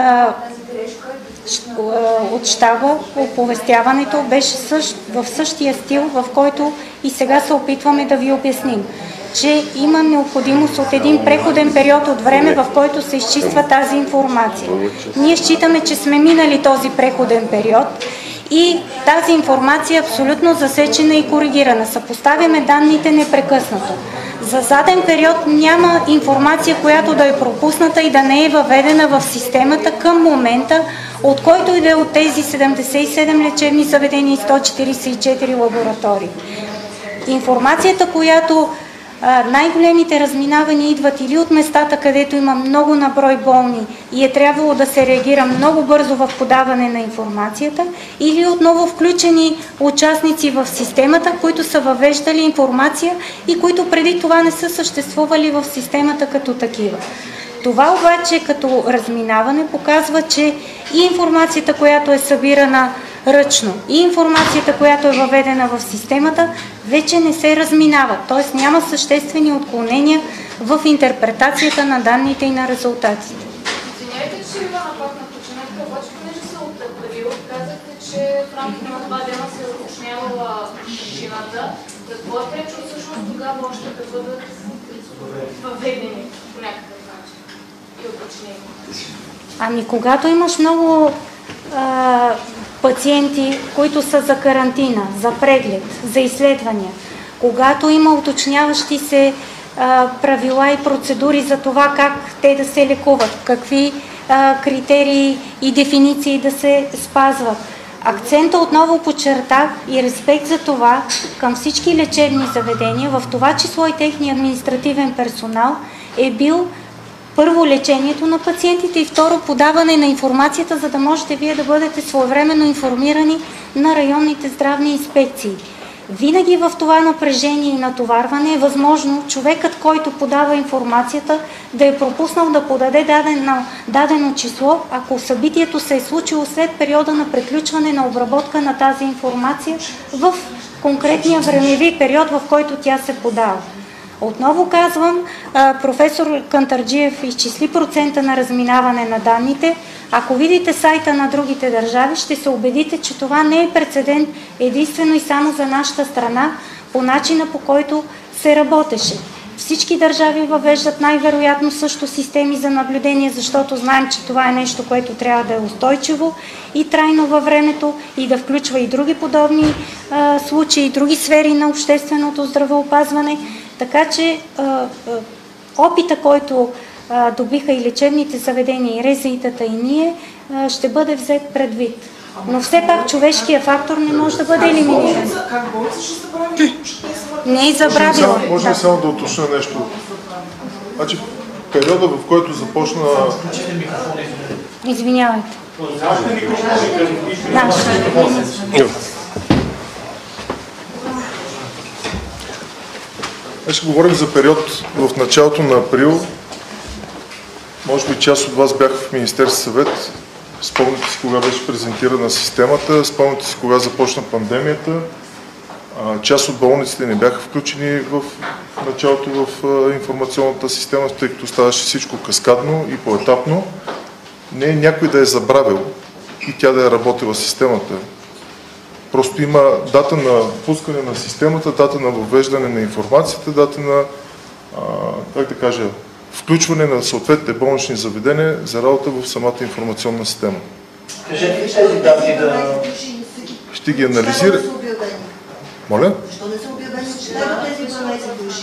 [SPEAKER 1] от щаба оповестяването беше в същия стил, в който и сега се опитваме да ви обясним, че има необходимост от един преходен период от време, в който се изчиства тази информация. Ние считаме, че сме минали този преходен период и тази информация е абсолютно засечена и коригирана. Съпоставяме данните непрекъснато. За заден период няма информация, която да е пропусната и да не е въведена в системата към момента, от който и да е от тези 77 лечебни заведения и 144 лаборатории. Информацията, която най-големите разминавания идват или от местата, където има много наброй болни и е трябвало да се реагира много бързо в подаване на информацията, или отново включени участници в системата, които са въвеждали информация и които преди това не са съществували в системата като такива. Това обаче като разминаване показва, че и информацията, която е събирана ръчно, и информацията, която е въведена в системата, вече не се разминава, т.е. няма съществени отклонения в интерпретацията на данните и на резултатите.
[SPEAKER 5] Извинявайте, че има нападна починатка, обаче понеже се от април казахте, че в рамките на 2 дена се е уточнявала причината. Какво е пречило всъщност тогава още да бъдат въведени по някакъв начин и уточнени?
[SPEAKER 1] Ами когато имаш много пациенти, които са за карантина, за преглед, за изследвания, когато има уточняващи се правила и процедури за това как те да се лекуват, какви критерии и дефиниции да се спазват. Акцента отново подчертах и респект за това към всички лечебни заведения, в това число и техния административен персонал, е бил първо лечението на пациентите и второ подаване на информацията, за да можете вие да бъдете своевременно информирани на районните здравни инспекции. Винаги в това напрежение и натоварване е възможно човекът, който подава информацията, да е пропуснал да подаде дадено число, ако събитието се е случило след периода на приключване на обработка на тази информация в конкретния времеви период, в който тя се подава. Отново казвам, професор Кантарджиев изчисли процента на разминаване на данните. Ако видите сайта на другите държави, ще се убедите, че това не е прецедент единствено и само за нашата страна по начина, по който се работеше. Всички държави въвеждат най-вероятно също системи за наблюдение, защото знаем, че това е нещо, което трябва да е устойчиво и трайно във времето и да включва и други подобни случаи, и други сфери на общественото здравеопазване. Така че опита, който добиха и лечебните заведения, и РЗИ-тата, и ние, ще бъде взет предвид. Но все пак човешкият фактор не може да бъде елиминиран.
[SPEAKER 8] Как болница ще забрави?
[SPEAKER 1] Не е забравила.
[SPEAKER 12] Може ли само да уточня нещо? Значи, периода, в който започна...
[SPEAKER 1] Извинявайте.
[SPEAKER 12] Ще говорим за период в началото на април. Може би част от вас бях в Министерски съвет. Спомняте си кога беше презентирана системата, спомняте си кога започна пандемията. Част от болниците не бяха включени в началото в информационната система, тъй като ставаше всичко каскадно и поетапно. Не е някой да е забравил и тя да е работила системата. Просто има дата на пускане на системата, дата на въвеждане на информацията, дата на, как да кажа, включване на съответните болнични заведения за работа в самата информационна система.
[SPEAKER 7] Кажете ли тези дати да...
[SPEAKER 12] Ще ги анализира. Моля?
[SPEAKER 11] Защо не са обявени, че трябва тези 12 души?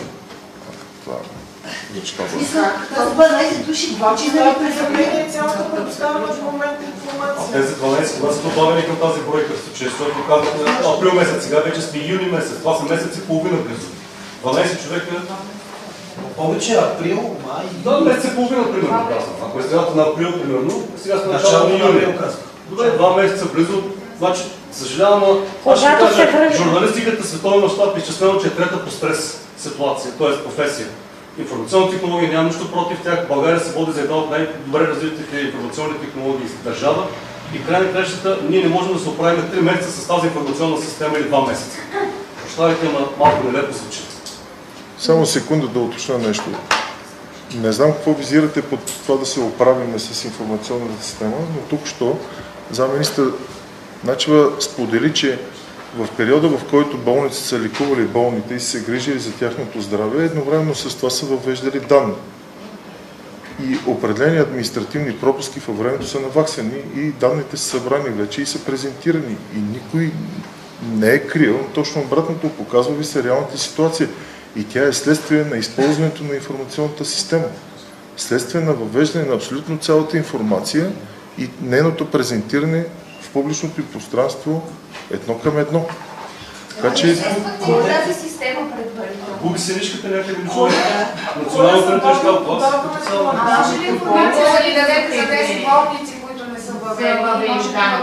[SPEAKER 11] Това 12 души, че да ви
[SPEAKER 8] представление цялата предоставена в момента информация.
[SPEAKER 9] Тези 12 кога са добавени към тази бройка в случая, защото казахме април месец, сега вече сме юни месец, това са месец и половина близо. 12 човека...
[SPEAKER 7] Повече април, май...
[SPEAKER 9] Да, месец и половина примерно казвам. Ако е средата на април, примерно, сега сме начало на юни. Добре, 2 месеца близо, значи съжалявам, но аз ще кажа, журналистиката световен мащаб е изчислено, че е трета по стрес ситуация, т.е. професия. Информационни технологии, няма нищо против тях. България се води за една от най-добре развитите информационни технологии в държава и край на кращата ние не можем да се оправим 3 месеца с тази информационна система или 2 месеца. Прощавайте, но малко нелепо звучи.
[SPEAKER 12] Само секунда да уточня нещо. Не знам какво визирате под това да се оправим с информационната система, но тук що заместник-министър Начева сподели, че в периода, в който болниците са ликували болните и се грижили за тяхното здраве, едновременно с това са въвеждали данни. И определени административни пропуски във времето са наваксани и данните са събрани вече и са презентирани. И никой не е крил, точно обратното показва ви се реалната ситуация. И тя е следствие на използването на информационната система. Следствие на въвеждане на абсолютно цялата информация и нейното презентиране в публичното пространство едно към едно. Така че...
[SPEAKER 6] тази система предварително.
[SPEAKER 9] Губи се нишката някъде ми чуе. Националната ретрешка от вас.
[SPEAKER 5] Може ли информация да ни дадете за тези болници, които не са въвели?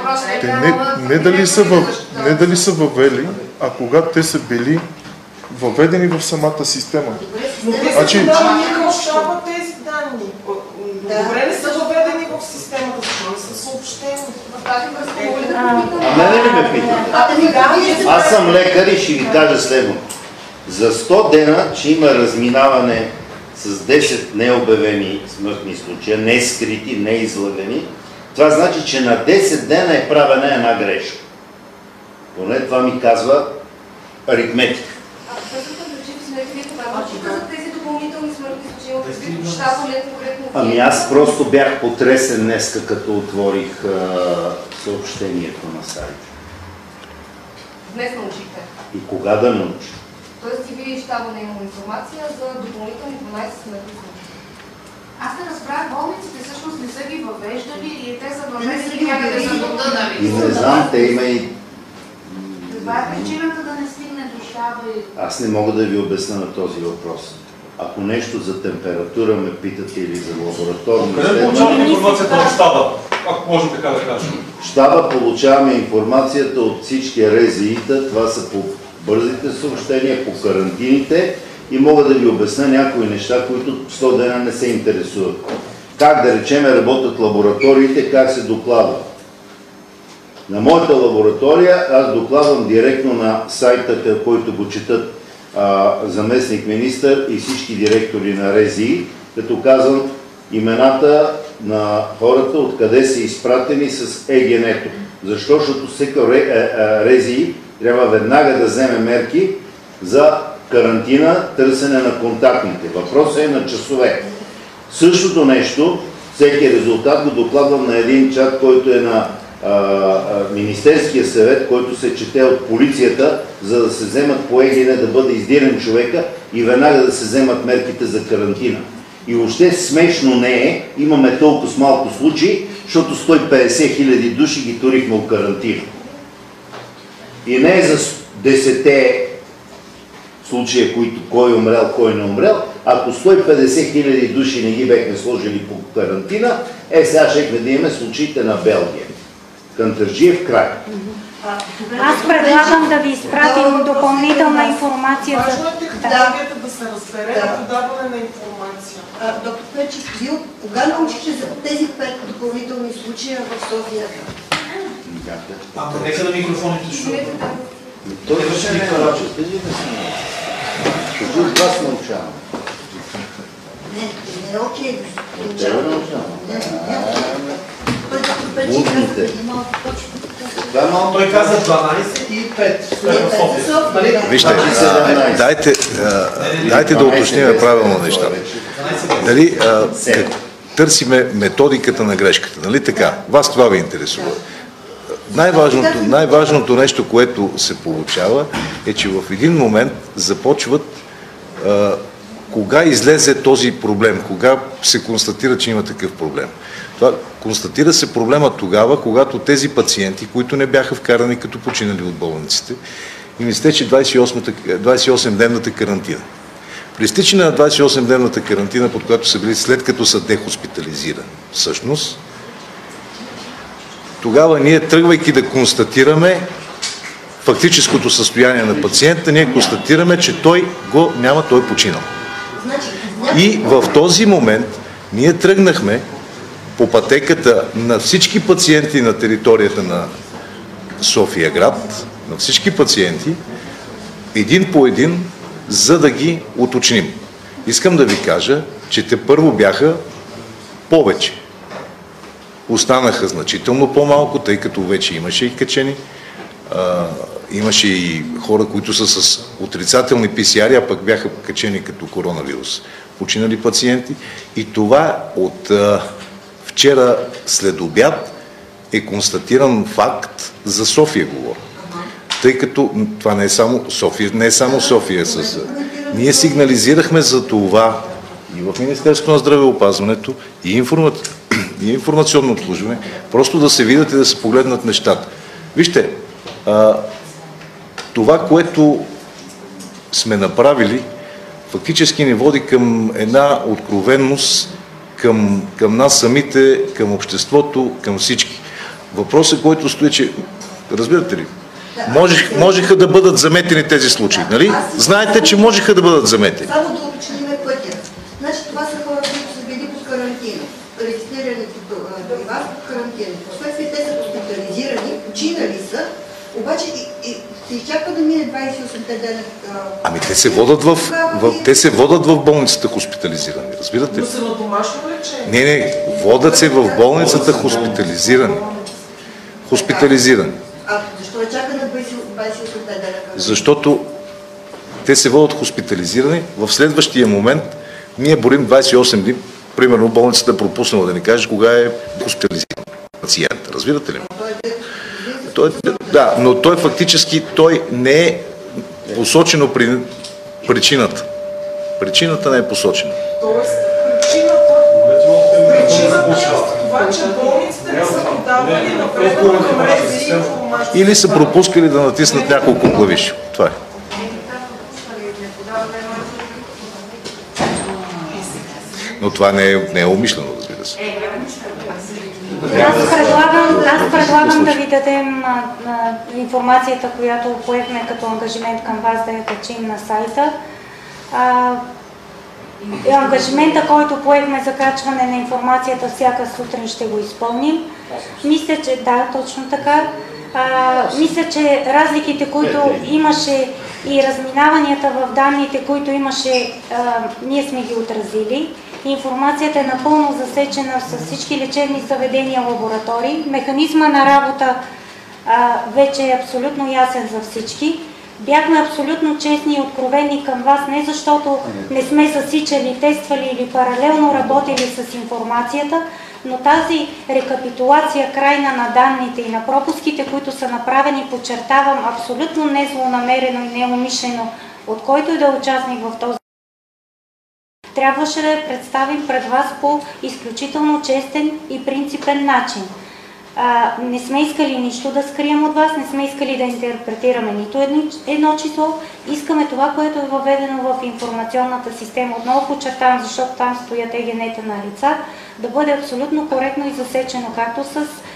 [SPEAKER 12] Не дали са въвели, а когато те са били въведени в самата система.
[SPEAKER 8] Но те са съобщават тези данни. Добре ли са въведени в системата, защо не са съобщени?
[SPEAKER 2] А мене ли ме питате? Аз съм лекар и ще ви кажа следното. За 100 дена ще има разминаване с 10 необявени смъртни случая, не скрити, не излъгани. Това значи, че на 10 дена е правена една грешка. Поне това ми казва аритметика. Ами аз просто бях потресен днеска, като отворих съобщението на сайта.
[SPEAKER 6] Днес научихте.
[SPEAKER 2] И кога да научи?
[SPEAKER 6] Тоест и вие щаба не има информация за допълнителни 12 смъртни случаи.
[SPEAKER 5] Аз не разбрах, болниците всъщност не са ги въвеждали и те са въвеждали някъде за потънали.
[SPEAKER 2] И не знам, те има и...
[SPEAKER 5] Това е причината да не стигне до щаба и...
[SPEAKER 2] Аз не мога да ви обясня на този въпрос. Ако нещо за температура ме питате или за лабораторно...
[SPEAKER 9] Къде получаваме информацията от щаба, ако можем така да кажем?
[SPEAKER 2] Щаба получаваме информацията от всички РЗИ-та, това са по бързите съобщения, по карантините и мога да ви обясня някои неща, които 100 дена не се интересуват. Как да речеме работят лабораториите, как се докладва. На моята лаборатория аз докладвам директно на сайта, който го четат заместник-министър и всички директори на РЗИ, като казвам имената на хората, откъде са изпратени с ЕГН-то. Защо? Защото всеки РЗИ трябва веднага да вземе мерки за карантина, търсене на контактните. Въпросът е на часове. Същото нещо, всеки резултат го докладвам на един чат, който е на Министерския съвет, който се чете от полицията, за да се вземат по ЕГН да бъде издирен човека и веднага да се вземат мерките за карантина. И въобще смешно не е, имаме толкова с малко случаи, защото 150 хиляди души ги турихме в карантина. И не е за 10 случая, които кой е умрел, кой не умрел. Ако 150 хиляди души не ги бехме сложили по карантина, сега щехме да имаме случаите на Белгия. Кантарджиев край.
[SPEAKER 1] Аз предлагам да ви изпратим допълнителна информация.
[SPEAKER 8] Важно е технологията да се разбере на подаване на информация.
[SPEAKER 11] Доктор Печев, вие кога научихте за тези 5 допълнителни случая в София?
[SPEAKER 7] Нека на микрофоните чуят.
[SPEAKER 2] Той върши декларация. Защото от вас научавам.
[SPEAKER 11] Не е окей.
[SPEAKER 7] Той каза 12 и 5.
[SPEAKER 4] Вижте, дайте да уточним правилно неща. Дали търсиме методиката на грешката, нали така? Вас това ви интересува. Най-важното нещо, което се получава, е, че в един момент започват кога излезе този проблем, кога се констатира, че има такъв проблем. Констатира се проблема тогава, когато тези пациенти, които не бяха вкарани като починали от болниците, им изтече 28-дневната карантина. При изтичане на 28-дневната карантина, под която са били след като са дехоспитализирани, всъщност, тогава ние, тръгвайки да констатираме фактическото състояние на пациента, ние констатираме, че той го няма, той е починал. И в този момент ние тръгнахме по пътеката на всички пациенти на територията на София град, на всички пациенти, един по един, за да ги уточним. Искам да ви кажа, че те първо бяха повече. Останаха значително по-малко, тъй като вече имаше и качени. Имаше и хора, които са с отрицателни PCR, а пък бяха качени като коронавирус. Починали пациенти. И това от вчера след обяд е констатиран факт за София, говоря. Тъй като това не е само София, Ние сигнализирахме за това и в Министерството на здравеопазването, и информационно обслужване, просто да се видят и да се погледнат нещата. Вижте, това, което сме направили, фактически ни води към една откровенност, към нас самите, към обществото, към всички. Въпросът, който стои, че, разбирате ли, можеха да бъдат заметени тези случаи, нали? Знаете, че можеха да бъдат заметени.
[SPEAKER 11] Само да уточним пътя. Значи това са хора, които са били под карантина, регистрирани при вас под карантина. Впоследствие те са хоспитализирани, починали са, обаче се изчаква да мине 28-те дена.
[SPEAKER 4] Ами те се водат в болницата хоспитализирани, разбирате ли?
[SPEAKER 8] Но са на домашно лечение.
[SPEAKER 4] Не, водят се в болницата хоспитализирани. Хоспитализирани.
[SPEAKER 11] А защо е чака на 28-те дена?
[SPEAKER 4] Защото те се водят хоспитализирани, в следващия момент ние борим 28 дни, примерно болницата е пропуснала да ни каже кога е хоспитализиран пациент. Разбирате ли? Да, но той фактически не е посочено при причината. Причината не е посочена.
[SPEAKER 8] Тоест, причината е това, че болниците не са подавали напредък към рези и информация.
[SPEAKER 4] Или са пропускали да натиснат няколко клавиши. Това е. Но това не е умишлено, разбира се.
[SPEAKER 1] Аз предлагам да ви дадем информацията, която поехме като ангажимент към вас, да я качим на сайта. Ангажимента, който поехме за качване на информацията всяка сутрин, ще го изпълним. Мисля, че да, точно така. Мисля, че разликите, които имаше и разминаванията в данните, които имаше, ние сме ги отразили. Информацията е напълно засечена с всички лечебни заведения, лаборатории. Механизма на работа вече е абсолютно ясен за всички. Бяхме абсолютно честни и откровени към вас, не защото не сме засичали, тествали или паралелно работили с информацията, но тази рекапитулация крайна на данните и на пропуските, които са направени, подчертавам, абсолютно незлонамерено и неумишлено, от който и да е участник в този, трябваше да я представим пред вас по изключително честен и принципен начин. Не сме искали нищо да скрием от вас, не сме искали да интерпретираме нито едно число. Искаме това, което е въведено в информационната система, отново подчертавам, защото там стоят ЕГН-та на лица, да бъде абсолютно коректно и засечено, както с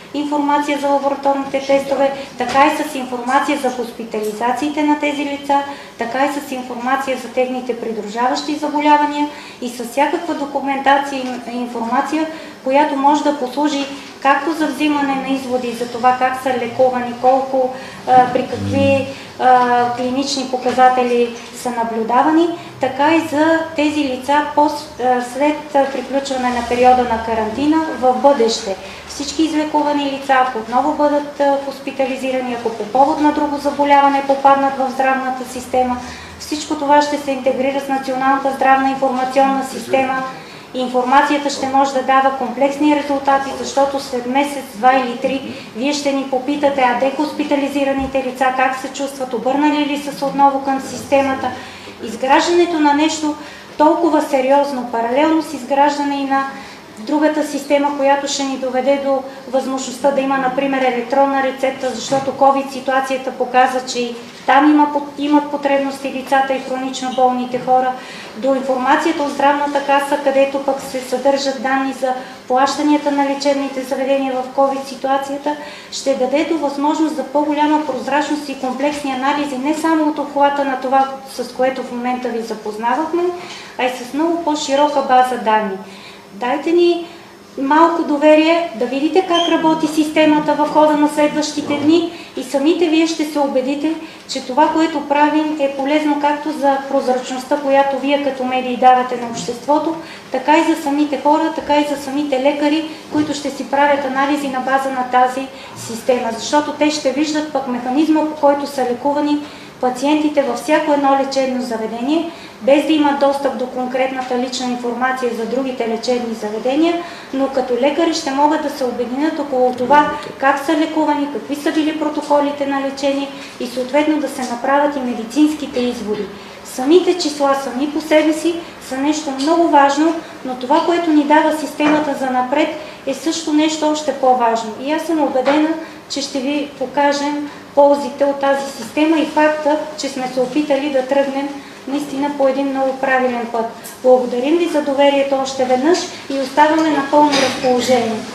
[SPEAKER 1] информация за лабораторните тестове, така и с информация за хоспитализациите на тези лица, така и с информация за техните придружаващи заболявания и с всякаква документация и информация, която може да послужи както за взимане на изводи за това как са лекувани, колко, при какви клинични показатели са наблюдавани, така и за тези лица след приключване на периода на карантина в бъдеще. Всички излекувани лица, ако отново бъдат хоспитализирани, ако по повод на друго заболяване попаднат в здравната система, всичко това ще се интегрира с Националната здравна информационна система. Информацията ще може да дава комплексни резултати, защото след месец, 2 или 3 вие ще ни попитате, а дехоспитализираните лица как се чувстват, обърнали ли са се отново към системата. Изграждането на нещо толкова сериозно, паралелно с изграждане и на другата система, която ще ни доведе до възможността да има, например, електронна рецепта, защото COVID ситуацията показва, че и там имат потребности лицата и хронично болните хора, до информацията от здравната каса, където пък се съдържат данни за плащанията на лечебните заведения в COVID ситуацията, ще даде до възможност за по-голяма прозрачност и комплексни анализи, не само от обхвата на това, с което в момента ви запознавахме, а и с много по-широка база данни. Дайте ни малко доверие да видите как работи системата в хода на следващите дни и самите вие ще се убедите, че това, което правим, е полезно както за прозрачността, която вие като медии давате на обществото, така и за самите хора, така и за самите лекари, които ще си правят анализи на база на тази система, защото те ще виждат пък механизма, по който са лекувани пациентите във всяко едно лечебно заведение, без да имат достъп до конкретната лична информация за другите лечебни заведения, но като лекари ще могат да се обединят около това как са лекувани, какви са били протоколите на лечение и съответно да се направят и медицинските изводи. Самите числа сами по себе си са нещо много важно, но това, което ни дава системата за напред, е също нещо още по-важно. И аз съм убедена, че ще ви покажем ползите от тази система и факта, че сме се опитали да тръгнем наистина по един много правилен път. Благодарим ви за доверието още веднъж и оставаме на пълно разположение.